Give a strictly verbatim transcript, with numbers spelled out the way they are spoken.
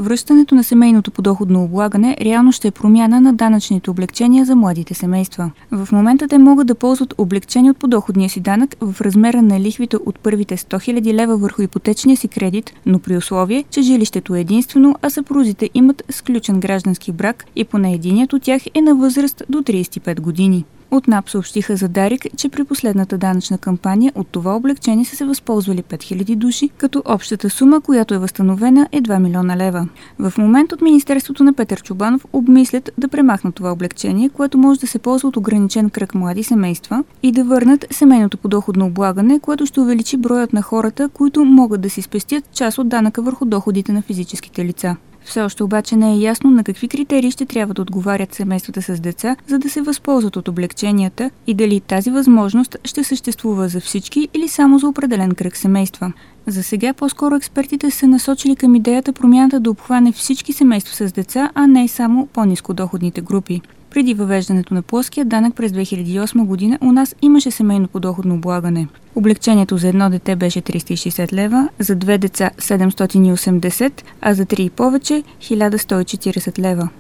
Връщането на семейното подоходно облагане реално ще е промяна на данъчните облекчения за младите семейства. В момента те могат да ползват облекчение от подоходния си данък в размера на лихвите от първите сто хиляди лева върху ипотечния си кредит, но при условие, че жилището е единствено, а съпрузите имат сключен граждански брак и поне единият от тях е на възраст до тридесет и пет години. От НАП съобщиха за Дарик, че при последната данъчна кампания от това облекчение са се възползвали пет хиляди души, като общата сума, която е възстановена, е два милиона лева. В момент от Министерството на Петър Чобанов обмислят да премахнат това облекчение, което може да се ползва от ограничен кръг млади семейства, и да върнат семейното подоходно облагане, което ще увеличи броят на хората, които могат да си спестят част от данъка върху доходите на физическите лица. Все още обаче не е ясно на какви критерии ще трябва да отговарят семействата с деца, за да се възползват от облекченията, и дали тази възможност ще съществува за всички или само за определен кръг семейства. За сега по-скоро експертите са насочили към идеята промяната да обхване всички семейства с деца, а не само по-нискодоходните групи. Преди въвеждането на плоския данък през две хиляди и осма година у нас имаше семейно подоходно облагане. Облекчението за едно дете беше триста и шейсет лева, за две деца седемстотин и осемдесет, а за три и повече хиляда сто и четиридесет лева.